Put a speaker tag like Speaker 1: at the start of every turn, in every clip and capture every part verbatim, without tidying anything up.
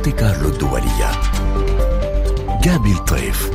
Speaker 1: مونتي كارلو الدولية. جابي الطيف.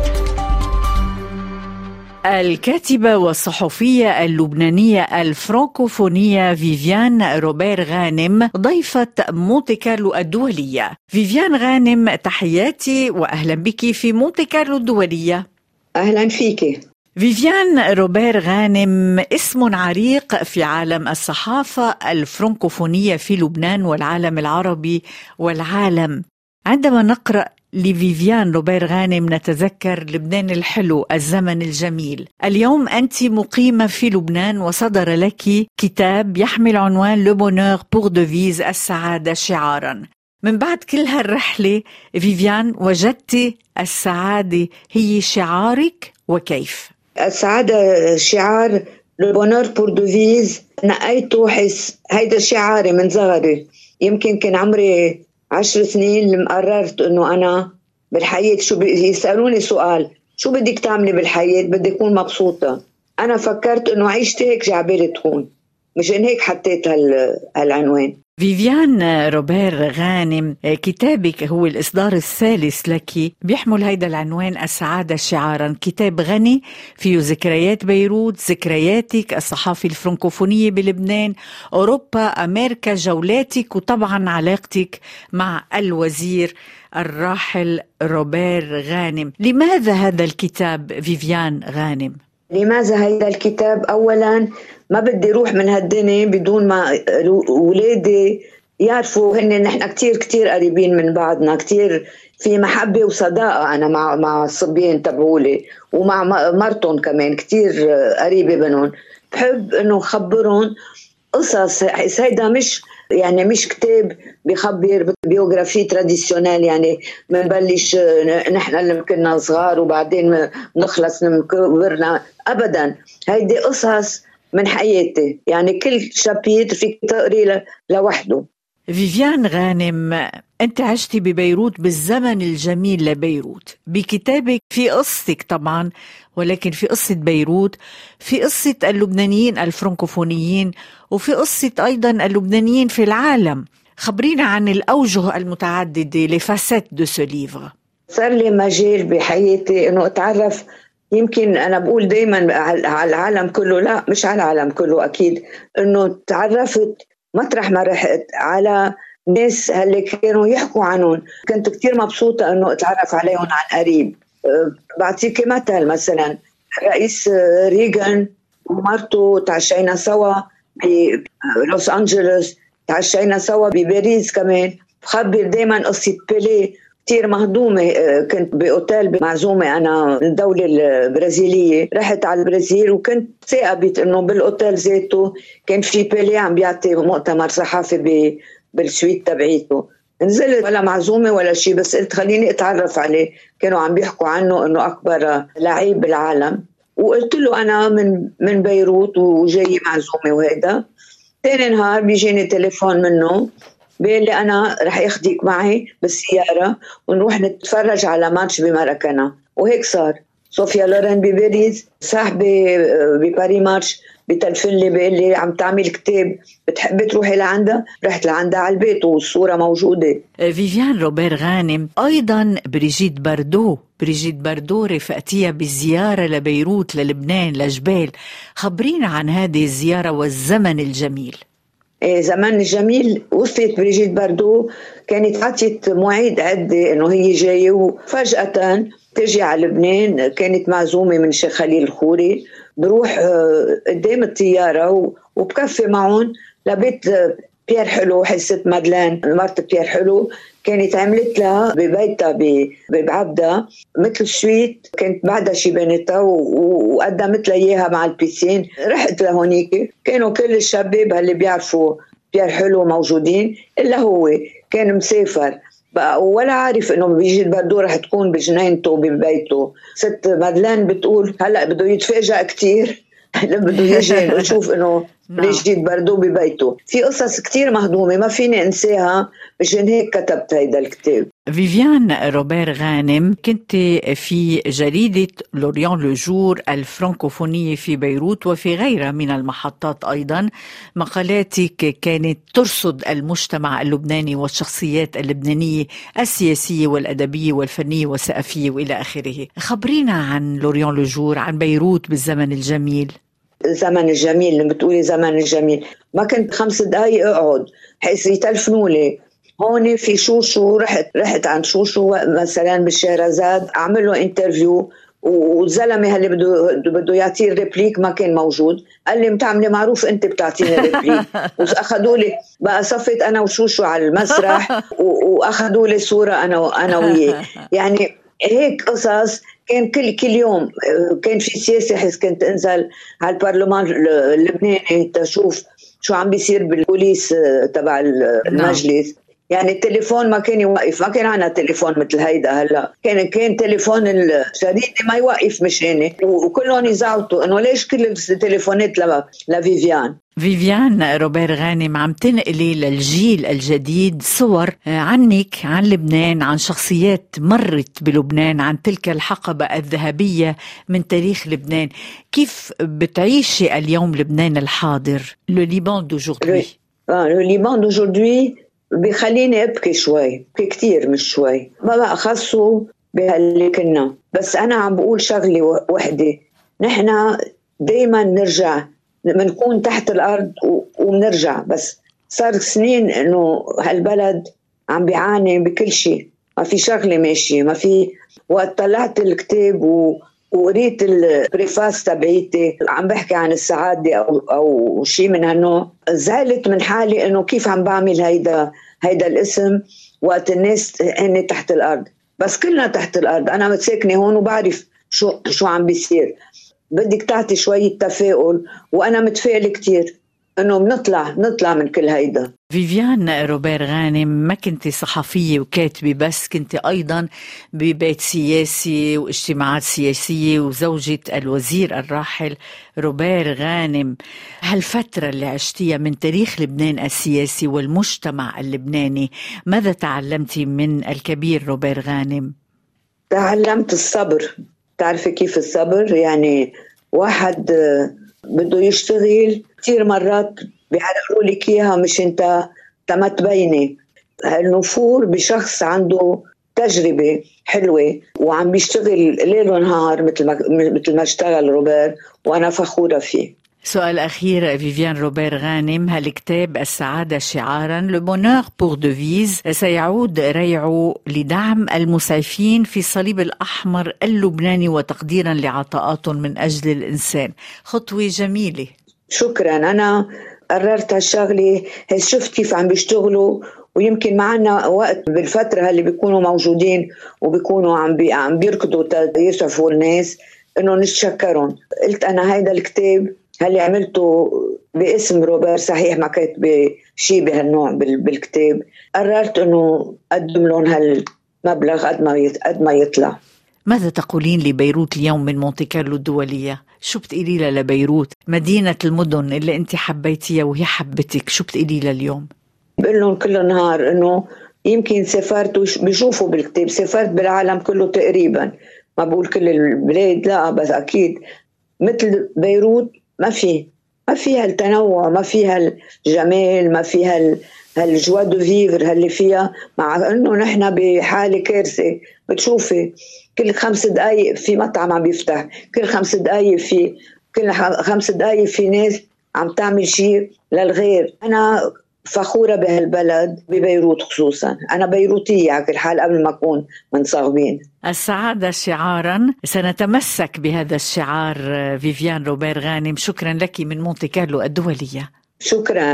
Speaker 2: الكاتبة والصحفية اللبنانية الفرنكوفونية فيفيان روبير غانم ضيفة مونتي كارلو الدولية. فيفيان غانم، تحياتي وأهلا بك في مونتي كارلو الدولية.
Speaker 3: أهلا فيك.
Speaker 2: فيفيان روبير غانم اسم عريق في عالم الصحافة الفرنكوفونية في لبنان والعالم العربي والعالم. عندما نقرأ لفيفيان روبير غانم نتذكر لبنان الحلو، الزمن الجميل. اليوم أنت مقيمة في لبنان وصدر لك كتاب يحمل عنوان Le Bonheur pour devise، السعادة شعارا. من بعد كل هالرحلة فيفيان، وجدت السعادة هي شعارك وكيف؟
Speaker 3: السعادة شعار Le Bonheur pour devise نقيته حس هيدا شعاري من صغري. يمكن كان عمري عشر سنين لما قررت انه انا بالحياة شو بي... يسألوني سؤال شو بدك تعملي بالحياة؟ بدي اكون مبسوطة. انا فكرت انه عيشتي هيك جعبالي تكون، مشان هيك حطيت هال... هالعنوان.
Speaker 2: فيفيان روبير غانم، كتابك هو الإصدار الثالث لك، بيحمل هيدا العنوان السعادة شعارا. كتاب غني فيه ذكريات بيروت، ذكرياتك، الصحافة الفرنكوفونية بلبنان، أوروبا، أمريكا، جولاتك، وطبعا علاقتك مع الوزير الراحل روبير غانم. لماذا هذا الكتاب فيفيان غانم؟
Speaker 3: لماذا هذا الكتاب؟ أولا ما بدي روح من هالدنيا بدون ما ولادي يعرفوا هن نحن كتير كتير قريبين من بعضنا، كتير في محبة وصداقة أنا مع مع الصبيان تبعولي ومع مرتهم كمان كتير قريبة منهم. بحب إنه خبرهم قصص. هيدا مش يعني مش كتاب بيخبر بيوغرافي تراديسيونال، يعني منبلش نحن اللي كنا صغار وبعدين نخلص نكبرنا. أبدا، هيدي قصص من حياتي، يعني كل شابيتر فيك تقري لوحده.
Speaker 2: فيفيان غانم، أنت عشتي ببيروت بالزمن الجميل لبيروت. بكتابك في قصتك طبعا، ولكن في قصة بيروت، في قصة اللبنانيين الفرنكوفونيين، وفي قصة أيضا اللبنانيين في العالم. خبرينا عن الأوجه المتعددة لفاسيت دو سو ليفر.
Speaker 3: صار لي مجال بحياتي إنه أتعرف، يمكن أنا بقول دايما على العالم كله، لا مش على العالم كله أكيد، إنه تعرفت مطرح ما رحت على ناس اللي كانوا يحكوا عنهم. كنت كتير مبسوطة إنه أتعرف عليهم عن قريب. بعطيك مثل، مثلا رئيس ريغان ومرته تعشينا سوا بلوس أنجلوس، تعشينا سوا بباريس كمان. بخبر دايما قصة بيلي كتير مهضومة. كنت بأوتيل معزومة أنا من الدولة البرازيلية، رحت على البرازيل وكنت ثاقبت إنه بالأوتيل ذاته كان في بيلي عم بيعطي مؤتمر صحافي بالسويت تبعيته. نزلت ولا معزومة ولا شيء، بس قلت خليني أتعرف عليه. كانوا عم بيحكوا عنه إنه أكبر لعيب بالعالم، وقلت له أنا من من بيروت وجاي معزومة. وهذا ثاني نهار بيجيني تليفون منه بيقول لي أنا رح أخديك معي بالسيارة ونروح نتفرج على ماتش بمراكنا. وهيك صار. صوفيا لورين بباريس، صاحبي بباري ماتش بتلفن لي بيقول لي عم تعمل كتاب، بتحبي تروحي لعندها؟ رحت لعندها على البيت والصورة موجودة.
Speaker 2: فيفيان روبير غانم، أيضا بريجيت باردو بريجيت باردو رفقتيها بالزيارة لبيروت، للبنان، لجبال. خبرينا عن هذه الزيارة والزمن الجميل.
Speaker 3: زمان الجميل. وصلت بريجيت باردو، كانت عطيت مواعيد عدة إنه هي جاية، وفجأة تجي على لبنان. كانت معزومة من شيخ خليل الخوري. بروح قدام الطيارة وبكفي معهم لبيت بيير حلو، حسة مادلين مرت بيير حلو. كانت عملت لها ببيتها بعبدة مثل سويت، كانت بعدها شي بنتها وقدمت لها إياها مع البيسين. رحت لهونيك، كانوا كل الشباب اللي بيعرفوا بيير حلو موجودين إلا هو كان مسافر بقى، ولا عارف إنه بيجي باردو رح تكون بجنينته ببيته. ست مادلين بتقول هلأ بده يتفاجأ كتير لما بده يجي يشوف إنه بريجيت باردو ببيته. في قصص كتير مهضومة ما فيني أنساها، مشان هيك كتبت هيدا الكتاب.
Speaker 2: فيفيان روبير غانم، كنت في جريدة لوريان لوجور الفرنكوفونية في بيروت وفي غيرها من المحطات أيضا. مقالاتك كانت ترصد المجتمع اللبناني والشخصيات اللبنانية السياسية والأدبية والفنية والثقافية وإلى آخره. خبرينا عن لوريان لوجور، عن بيروت بالزمن الجميل.
Speaker 3: الزمن الجميل اللي بتقولي زمن الجميل، ما كنت خمس دقايق اقعد حيث يتلفنوا لي هون في شوشو. رحت رحت عند شوشو مثلا بالشهرزاد اعمل له انترفيو، والزلمه اللي بده بده يعطيه ريبليك ما كان موجود. قال لي بتعملي معروف انت بتعطيني ريبليك. واخذوا لي بقى صفت انا وشوشو على المسرح واخذوا لي صوره انا وانا وياه. يعني هيك قصص كان كل كل يوم. كان في سياسه حيث كنت انزل على البرلمان اللبناني تشوف شو عم بيصير بالبوليس تبع المجلس. يعني التليفون ما كان يوقف، ما كان عنا تليفون مثل هيدا هلا. كان كان تليفون الجريدة ما يوقف مشاني، وكلهم يزعطوا انه ليش كل التليفونات لفيفيان.
Speaker 2: فيفيان روبير غانم، عم تنقلي للجيل الجديد صور عنك، عن لبنان، عن شخصيات مرت بلبنان، عن تلك الحقبة الذهبية من تاريخ لبنان. كيف بتعيشي اليوم لبنان الحاضر، لو ليبان دوجوردي؟
Speaker 3: لو ليبان دوجوردي بيخليني ابكي شوي، ابكي كتير مش شوي. ما بقى خصو بهاللي كنا. بس انا عم بقول شغلة وحدة، نحن دايما نرجع، منكون تحت الارض ونرجع. بس صار سنين انه هالبلد عم بيعاني بكل شيء، ما في شغلة ماشية، ما في. وقت طلعت الكتاب و وقريت البريفاس تبعيتي عم بحكي عن السعادة أو, أو شيء من هالنوع، زعلت من حالي إنه كيف عم بعمل هيدا هيدا الاسم وقت الناس هن تحت الأرض. بس كلنا تحت الأرض، أنا متساكنة هون وبعرف شو شو عم بيصير. بدك تعطي شوية تفاؤل، وأنا متفائلة كتير إنه بنطلع نطلع من كل هيدا.
Speaker 2: فيفيان روبير غانم، ما كنت صحفية وكاتبة بس، كنت أيضا ببيت سياسي واجتماعات سياسية وزوجة الوزير الراحل روبير غانم. هالفترة اللي عشتيها من تاريخ لبنان السياسي والمجتمع اللبناني، ماذا تعلمتي من الكبير روبير غانم؟
Speaker 3: تعلمت الصبر. تعرفي كيف الصبر؟ يعني واحد بده يشتغل كتير مرات بيعرقوا لك اياها مش انت ما تبيني. النفور بشخص عنده تجربه حلوه وعم بيشتغل ليل ونهار مثل ما مثل ما اشتغل روبير، وانا فخوره فيه.
Speaker 2: سؤال أخير فيفيان روبير غانم، هالكتاب السعادة شعارا، Le Bonheur pour devise، سيعود ريعه لدعم المسعفين في الصليب الأحمر اللبناني وتقديرا لعطاءاتهم من أجل الإنسان. خطوة جميلة. شكرا.
Speaker 3: أنا قررت هالشغلة، شفت كيف عم بيشتغلوا، ويمكن معنا وقت بالفترة اللي بيكونوا موجودين وبيكونوا عم بي عم بيركضوا يشرفوا الناس إنه نتشكرهم. قلت أنا هيدا الكتاب هل عملته باسم روبير، صحيح ما كاتبه شيء بهالنوع بالكتاب، قررت انه اقدم لهم هالمبلغ قد ما قد ما يطلع.
Speaker 2: ماذا تقولين لبيروت اليوم من مونتي كارلو الدولية؟ شو بتقولي لها لبيروت، مدينة المدن اللي انت حبيتيها وهي حبتك؟ شو بتقولي لها اليوم؟
Speaker 3: بقول لهم كل نهار انه يمكن سافرت بيشوفوا بالكتاب، سافرت بالعالم كله تقريبا، ما بقول كل البلاد لا، بس اكيد مثل بيروت ما في ما فيها التنوع، ما فيها الجمال، ما فيها هالجوا دو فيفر اللي فيها، مع انه نحن بحاله كارثه. بتشوفي كل خمس دقائق في مطعم عم بيفتح، كل خمس دقائق في كل خمس دقائق في ناس عم تعمل شيء للغير. انا فخوره بهالبلد، ببيروت خصوصا. انا بيروتيه على كل حال قبل ما اكون من صاغبين.
Speaker 2: السعادة شعارا، سنتمسك بهذا الشعار. فيفيان روبير غانم، شكرا لك من مونتي كارلو الدولية.
Speaker 3: شكرا.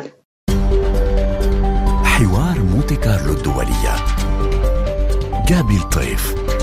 Speaker 1: حوار مونتي كارلو الدولية، جابي الطيف.